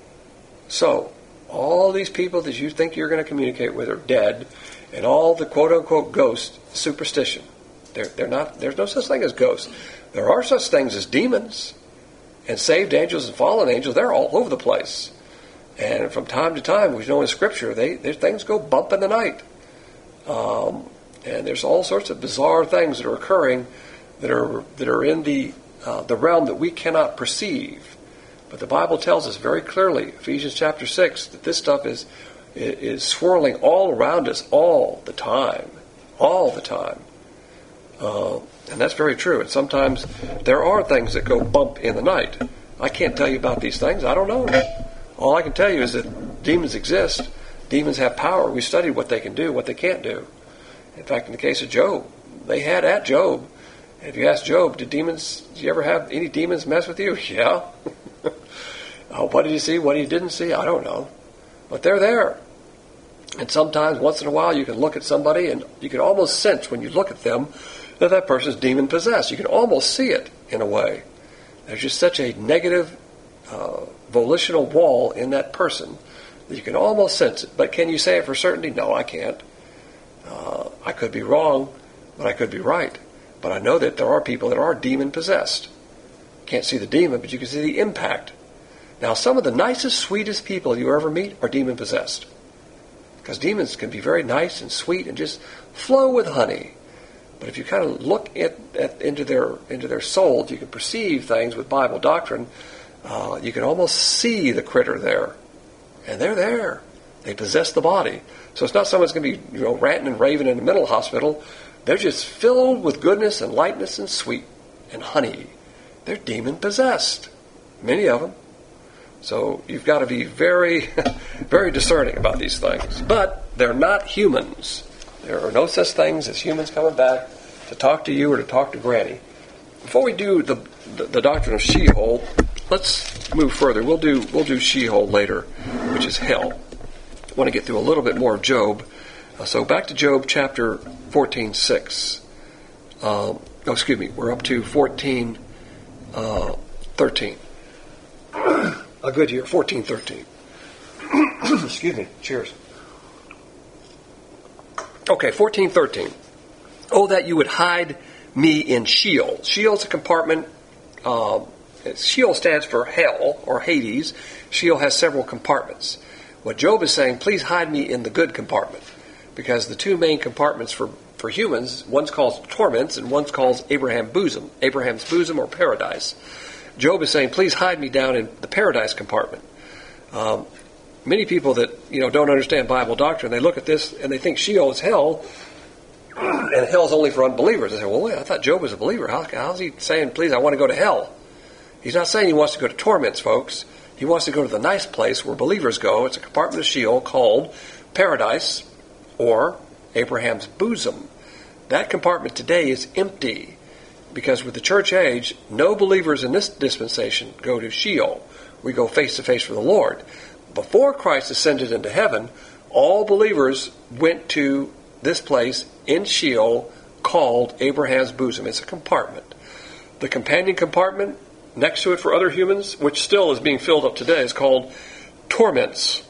So, all these people that you think you're going to communicate with are dead, and all the quote-unquote ghosts, superstition. They're, they're not. There's no such thing as ghosts. There are such things as demons, and saved angels and fallen angels. They're all over the place. And from time to time, we know in Scripture, they, their things go bump in the night. Um, and there's all sorts of bizarre things that are occurring that are that are in the uh, the realm that we cannot perceive. But the Bible tells us very clearly, Ephesians chapter six, that this stuff is is swirling all around us all the time, all the time. Uh, and that's very true. And sometimes there are things that go bump in the night. I can't tell you about these things. I don't know. All I can tell you is that demons exist. Demons have power. We studied what they can do, what they can't do. In fact, in the case of Job, they had at Job. And if you ask Job, did demons, did you ever have any demons mess with you? Yeah. uh, what did you see? What you didn't see? I don't know. But they're there. And sometimes, once in a while, you can look at somebody and you can almost sense when you look at them that that person's demon-possessed. You can almost see it in a way. There's just such a negative uh, volitional wall in that person that you can almost sense it. But can you say it for certainty? No, I can't. Uh, I could be wrong, but I could be right. But I know that there are people that are demon-possessed. Can't see the demon, but you can see the impact. Now, some of the nicest, sweetest people you ever meet are demon-possessed. Because demons can be very nice and sweet and just flow with honey. But if you kind of look at, at into their into their souls, you can perceive things with Bible doctrine. Uh, you can almost see the critter there. And they're there. They possess the body. So it's not someone's going to be, you know, ranting and raving in a mental hospital. They're just filled with goodness and lightness and sweet and honey. They're demon-possessed. Many of them. So you've got to be very, very discerning about these things. But they're not humans. There are no such things as humans coming back to talk to you or to talk to Granny. Before we do the the, the doctrine of Sheol, let's move further. We'll do we'll do Sheol later, which is hell. I want to get through a little bit more of Job. Uh, so back to Job chapter fourteen six. Um, oh, excuse me. We're up to fourteen uh, thirteen. A good year, fourteen thirteen. Excuse me. Cheers. Okay, fourteen thirteen. Oh, that you would hide me in Sheol. Sheol's a compartment. Uh, Sheol stands for hell or Hades. Sheol has several compartments. What Job is saying, please hide me in the good compartment. Because the two main compartments for, for humans, one's called torments and one's called Abraham's bosom. Abraham's bosom or paradise. Job is saying, please hide me down in the paradise compartment. Um, many people that you know don't understand Bible doctrine, they look at this and they think Sheol is hell, and hell is only for unbelievers. They say, well, wait, I thought Job was a believer. How, how's he saying, please, I want to go to hell? He's not saying he wants to go to torments, folks. He wants to go to the nice place where believers go. It's a compartment of Sheol called paradise or Abraham's bosom. That compartment today is empty. Because with the church age, no believers in this dispensation go to Sheol. We go face to face with the Lord. Before Christ ascended into heaven, all believers went to this place in Sheol called Abraham's bosom. It's a compartment. The companion compartment next to it for other humans, which still is being filled up today, is called torments.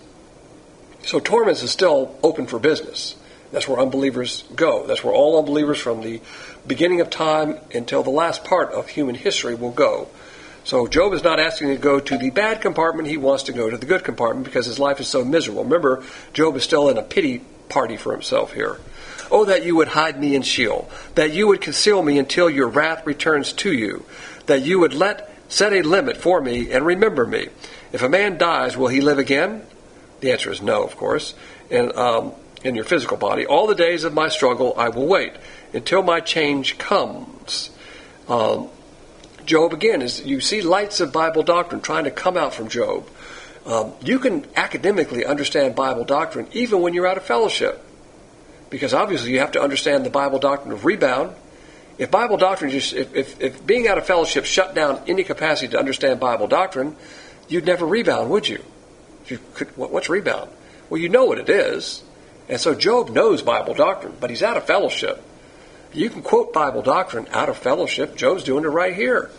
So torments is still open for business. That's where unbelievers go. That's where all unbelievers from the beginning of time until the last part of human history will go. So Job is not asking to go to the bad compartment. He wants to go to the good compartment because his life is so miserable. Remember, Job is still in a pity party for himself here. Oh, that you would hide me in Sheol, that you would conceal me until your wrath returns to you, that you would let set a limit for me and remember me. If a man dies, will he live again? The answer is no, of course. And um, in your physical body, all the days of my struggle I will wait until my change comes. Um, Job, again, is you see lights of Bible doctrine trying to come out from Job. Um, you can academically understand Bible doctrine even when you're out of fellowship. Because obviously you have to understand the Bible doctrine of rebound. If Bible doctrine, just if, if, if being out of fellowship shut down any capacity to understand Bible doctrine, you'd never rebound, would you? you could, what's rebound? Well, you know what it is. And so Job knows Bible doctrine, but he's out of fellowship. You can quote Bible doctrine out of fellowship. Job's doing it right here.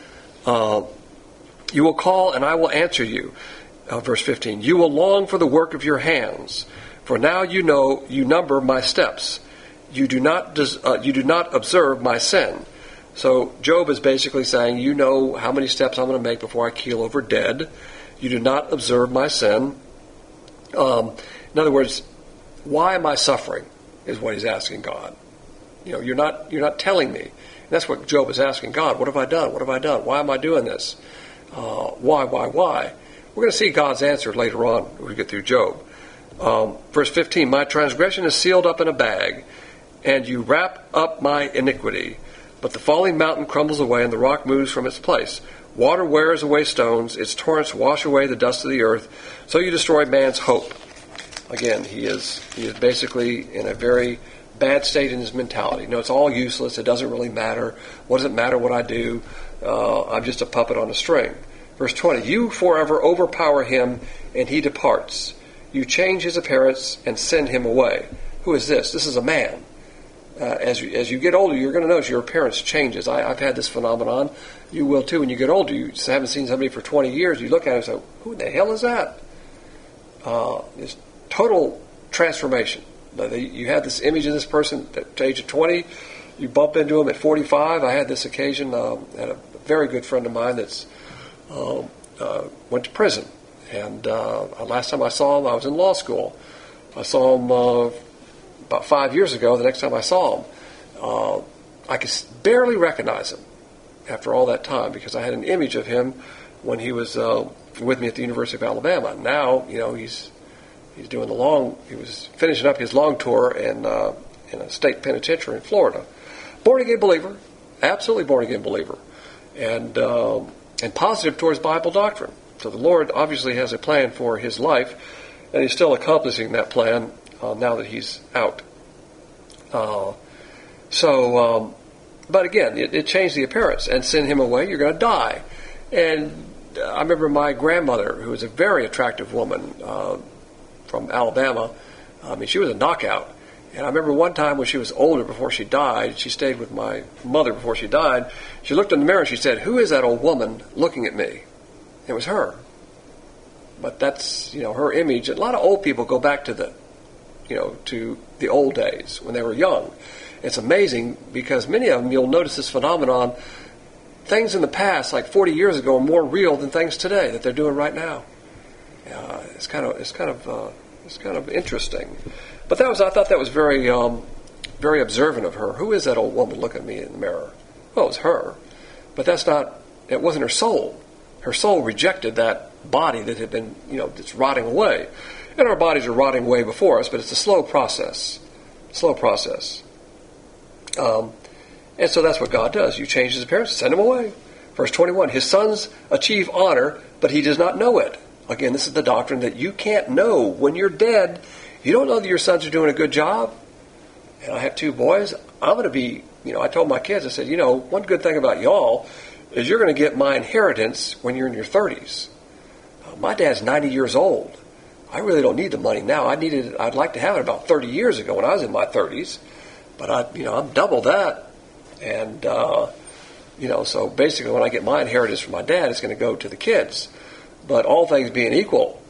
Uh, you will call and I will answer you. Uh, verse fifteen. You will long for the work of your hands. For now you know you number my steps. You do not des- uh, you do not observe my sin. So Job is basically saying, you know how many steps I'm going to make before I keel over dead. You do not observe my sin. Um, in other words, why am I suffering? Is what he's asking God. You know, you're not you're not telling me. And that's what Job is asking God. What have I done? What have I done? Why am I doing this? Uh, why? Why? Why? We're going to see God's answer later on when we get through Job. Um, verse fifteen, my transgression is sealed up in a bag, and you wrap up my iniquity. But the falling mountain crumbles away, and the rock moves from its place. Water wears away stones, its torrents wash away the dust of the earth. So you destroy man's hope. Again, he is he is basically in a very bad state in his mentality. No, it's all useless. It doesn't really matter. What does it matter what I do? Uh, I'm just a puppet on a string. Verse twenty, you forever overpower him, and he departs. You change his appearance and send him away. Who is this? This is a man. Uh, as, you, as you get older, you're going to notice your appearance changes. I, I've had this phenomenon. You will too when you get older. You haven't seen somebody for twenty years. You look at him and say, who the hell is that? Uh, it's total transformation. You had this image of this person at the age of twenty. you bump into them at forty-five. I had this occasion, um, had a very good friend of mine that's uh, uh, went to prison. And uh, last time I saw him, I was in law school. I saw him uh, about five years ago. The next time I saw him, uh, I could barely recognize him after all that time because I had an image of him when he was uh, with me at the University of Alabama. Now, you know, he's he's doing the long. He was finishing up his long tour in uh, in a state penitentiary in Florida. Born again believer, absolutely born again believer, and uh, and positive towards Bible doctrine. So the Lord obviously has a plan for his life, and he's still accomplishing that plan uh, now that he's out. Uh, so, um, but again, it, it changed the appearance. And send him away, you're going to die. And I remember my grandmother, who was a very attractive woman uh, from Alabama. I mean, she was a knockout. And I remember one time when she was older, before she died, she stayed with my mother before she died. She looked in the mirror and she said, "Who is that old woman looking at me?" It was her. But that's, you know, her image. A lot of old people go back to the, you know, to the old days when they were young. It's amazing because many of them, you'll notice this phenomenon, things in the past, like forty years ago, are more real than things today that they're doing right now. Uh, it's kind of, it's kind of, uh, it's kind of interesting. But that was, I thought that was very, um, very observant of her. Who is that old woman looking at me in the mirror? Well, it was her. But that's not, it wasn't her soul. Her soul rejected that body that had been, you know, that's rotting away. And our bodies are rotting away before us, but it's a slow process. Slow process. Um, and so that's what God does. You change his appearance, send him away. Verse twenty-one, his sons achieve honor, but he does not know it. Again, this is the doctrine that you can't know when you're dead. You don't know that your sons are doing a good job. And I have two boys. I'm going to be, you know, I told my kids, I said, you know, one good thing about y'all is you're going to get my inheritance when you're in your thirties. Uh, my dad's ninety years old. I really don't need the money now. I needed it, I'd like to have it about thirty years ago when I was in my thirties. But, I, you know, I'm double that. And, uh, you know, so basically when I get my inheritance from my dad, it's going to go to the kids. But all things being equal,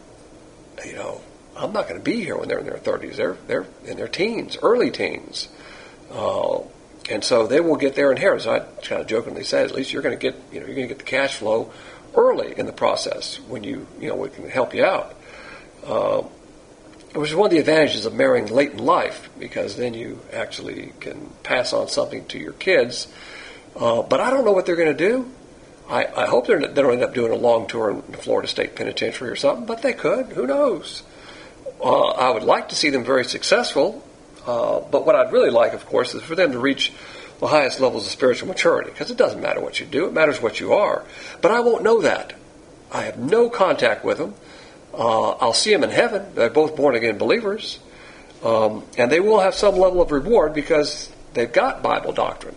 you know, I'm not going to be here when they're in their thirties. They're, they're in their teens, early teens. Uh, And so they will get their inheritance. I kind of jokingly said, at least you're going to get, you know, you're going to get the cash flow early in the process when you, you know, we can help you out. Uh, which is one of the advantages of marrying late in life, because then you actually can pass on something to your kids. Uh, but I don't know what they're going to do. I, I hope they're, they don't end up doing a long tour in the Florida State Penitentiary or something, but they could. Who knows? Uh, I would like to see them very successful. Uh, but what I'd really like, of course, is for them to reach the highest levels of spiritual maturity, because it doesn't matter what you do, it matters what you are. But I won't know that. I have no contact with them. Uh, I'll see them in heaven. They're both born-again believers. Um, and they will have some level of reward because they've got Bible doctrine.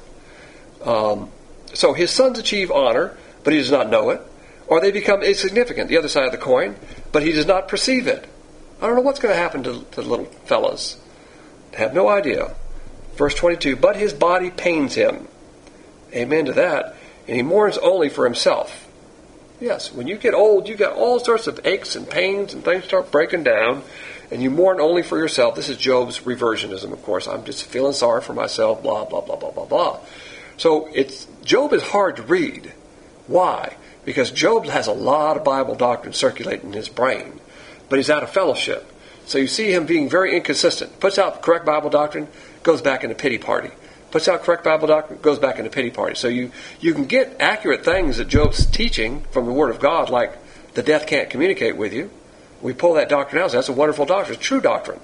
Um, so his sons achieve honor, but he does not know it. Or they become insignificant, the other side of the coin, but he does not perceive it. I don't know what's going to happen to, to the little fellas. Have no idea. Verse twenty-two, but his body pains him. Amen to that. And he mourns only for himself. Yes, when you get old, you get all sorts of aches and pains and things start breaking down, and you mourn only for yourself. This is Job's reversionism, of course. I'm just feeling sorry for myself, blah, blah, blah, blah, blah, blah. So it's Job is hard to read. Why? Because Job has a lot of Bible doctrine circulating in his brain, but he's out of fellowship. So you see him being very inconsistent. Puts out correct Bible doctrine, goes back into pity party. Puts out correct Bible doctrine, goes back into pity party. So you, you can get accurate things that Job's teaching from the Word of God, like the death can't communicate with you. We pull that doctrine out. So that's a wonderful doctrine. It's true doctrine.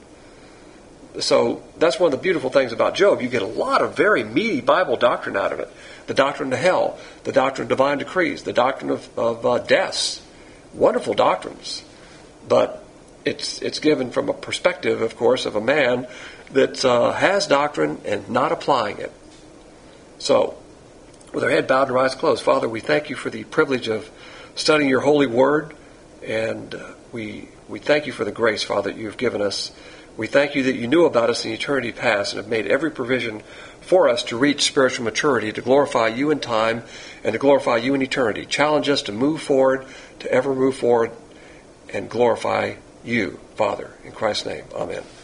So that's one of the beautiful things about Job. You get a lot of very meaty Bible doctrine out of it. The doctrine of hell, the doctrine of divine decrees, the doctrine of, of uh, deaths. Wonderful doctrines. But it's it's given from a perspective, of course, of a man that uh, has doctrine and not applying it. So, with our head bowed and our eyes closed, Father, we thank you for the privilege of studying your holy word, and uh, we we thank you for the grace, Father, that you've given us. We thank you that you knew about us in eternity past and have made every provision for us to reach spiritual maturity, to glorify you in time and to glorify you in eternity. Challenge us to move forward, to ever move forward and glorify you, Father. In Christ's name, amen.